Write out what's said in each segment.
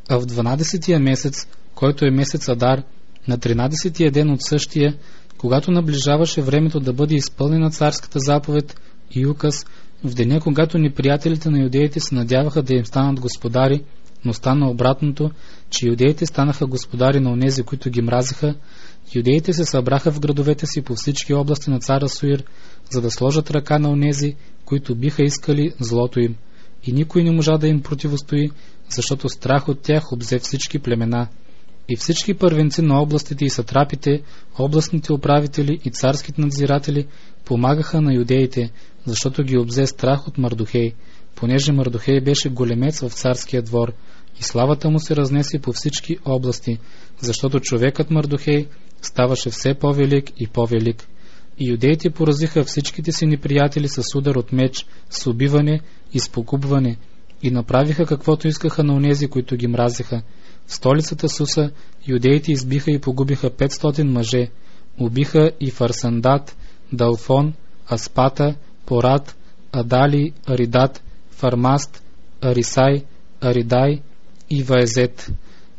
А в 12-тия месец, който е месец Адар, на 13-тия ден от същия, когато наближаваше времето да бъде изпълнена царската заповед и указ, в деня, когато неприятелите на юдеите се надяваха да им станат господари, но стана обратното, че юдеите станаха господари на онези, които ги мразиха, юдеите се събраха в градовете си по всички области на цар Асуир, за да сложат ръка на онези, които биха искали злото им. И никой не можа да им противостои, защото страх от тях обзе всички племена. И всички първенци на областите и сатрапите, областните управители и царските надзиратели помагаха на юдеите, защото ги обзе страх от Мардохей, понеже Мардохей беше големец в царския двор, и славата му се разнесе по всички области, защото човекът Мардохей ставаше все по-велик и по-велик. И юдеите поразиха всичките си неприятели с удар от меч, с убиване и с погубване, и направиха каквото искаха на онези, които ги мразиха. В столицата Суса юдеите избиха и погубиха 500 мъже, убиха и Фарсандат, Далфон, Аспата, Порат, Адали, Аридат, Фармаст, Арисай, Аридай и Ваезет.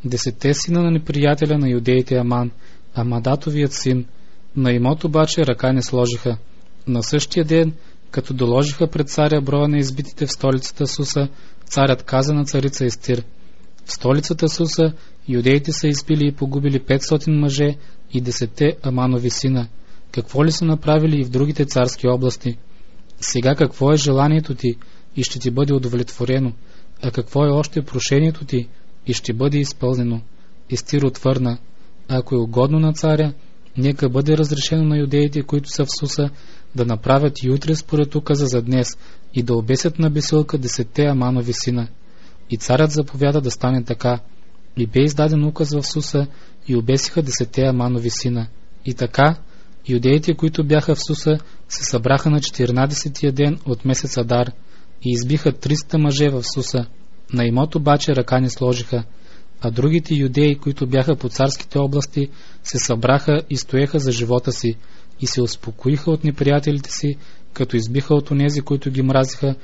10 сина на неприятеля на юдеите Аман, Амадатовият син. На имот обаче ръка не сложиха. На същия ден, като доложиха пред царя броя на избитите в столицата Суса, царят каза на царица Естир: в столицата Суса юдеите са избили и погубили 500 мъже и 10 Аманови сина. Какво ли са направили и в другите царски области? Сега какво е желанието ти и ще ти бъде удовлетворено, а какво е още прошението ти и ще бъде изпълнено? Естир отвърна: ако е угодно на царя, нека бъде разрешено на юдеите, които са в Суса, да направят и утре според указа за днес и да обесят на бесилка 10 Аманови сина. И царят заповяда да стане така. И бе издаден указ в Суса и обесиха 10 Аманови сина. И така, юдеите, които бяха в Суса, се събраха на 14-тия ден от месец Адар и избиха 300 мъже в Суса. На имот обаче ръка не сложиха. А другите юдеи, които бяха по царските области, се събраха и стоеха за живота си и се успокоиха от неприятелите си, като избиха от онези, които ги мразиха,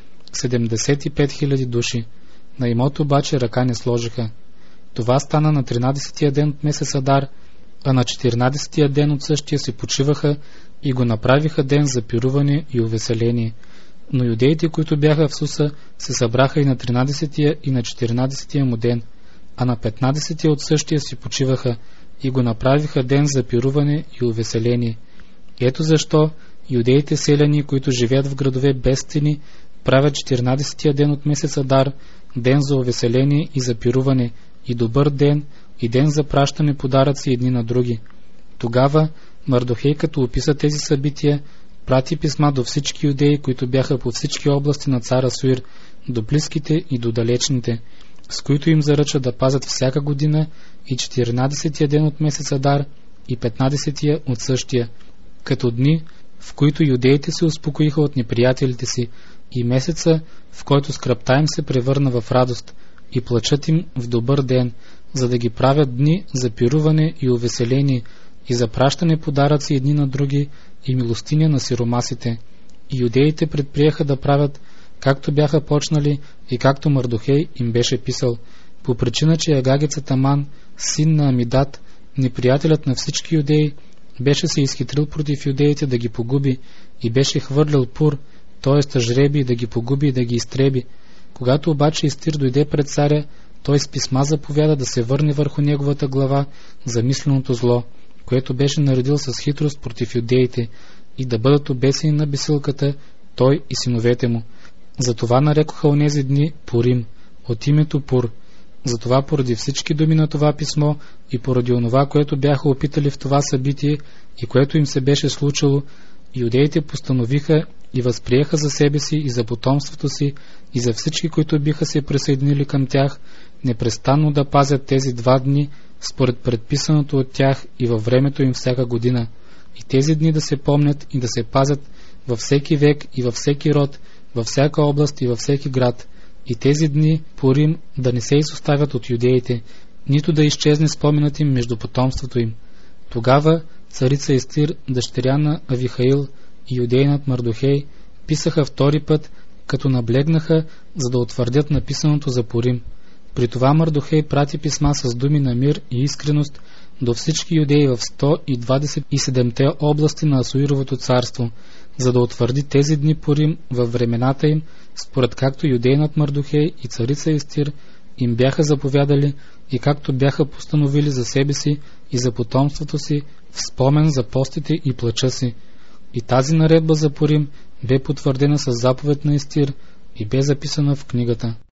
75 000 души. На имот обаче ръка не сложиха. Това стана на 13-тия ден от месец Адар, а на 14-тия ден от същия си почиваха и го направиха ден за пируване и увеселение. Но юдеите, които бяха в Суса, се събраха и на 13-тия и на 14-тия му ден, а на 15-тия от същия си почиваха и го направиха ден за пируване и увеселение. Ето защо юдеите селяни, които живеят в градове без стени, правят 14-тия ден от месец Адар ден за увеселение и за пируване, и добър ден, и ден за пращане подаръци едни на други. Тогава Мардохей, като описа тези събития, прати писма до всички юдеи, които бяха по всички области на цар Асуир, до близките и до далечните, с които им заръча да пазят всяка година и 14-тия ден от месец Адар и 15-тия от същия, като дни, в които юдеите се успокоиха от неприятелите си, и месеца, в който скръбта им се превърна в радост и плачът им в добър ден, за да ги правят дни за пируване и увеселение и за пращане подаръци едни на други и милостиня на сиромасите. И юдеите предприеха да правят както бяха почнали и както Мардохей им беше писал, по причина, че Агагецът Аман, син на Амидат, неприятелят на всички юдеи, беше се изхитрил против юдеите да ги погуби и беше хвърлял пур, т.е. жреби, да ги погуби и да ги изтреби. Когато обаче Естир дойде пред царя, той с писма заповяда да се върне върху неговата глава замисленото зло, което беше наредил с хитрост против юдеите, и да бъдат обесени на бесилката той и синовете му. Затова нарекоха онези дни Пурим, от името Пур. Затова поради всички думи на това писмо и поради онова, което бяха опитали в това събитие и което им се беше случило, юдеите постановиха и възприеха за себе си и за потомството си и за всички, които биха се присъединили към тях, непрестанно да пазят тези 2 дни според предписаното от тях и във времето им всяка година, и тези дни да се помнят и да се пазят във всеки век и във всеки род, във всяка област и във всеки град, и тези дни Пурим да не се изоставят от юдеите, нито да изчезне споменът им между потомството им. Тогава царица Естир, дъщеря на Авихаил и юдейнат Мардохей писаха втори път, като наблегнаха, за да утвърдят написаното за Пурим. При това Мардохей прати писма с думи на мир и искреност до всички юдеи в 127-те области на Асуировото царство, за да утвърди тези дни Пурим във времената им, според както юдейнат Мардохей и царица Естир им бяха заповядали и както бяха постановили за себе си и за потомството си в спомен за постите и плача си. И тази наредба за Пурим бе потвърдена с заповед на Естир и бе записана в книгата.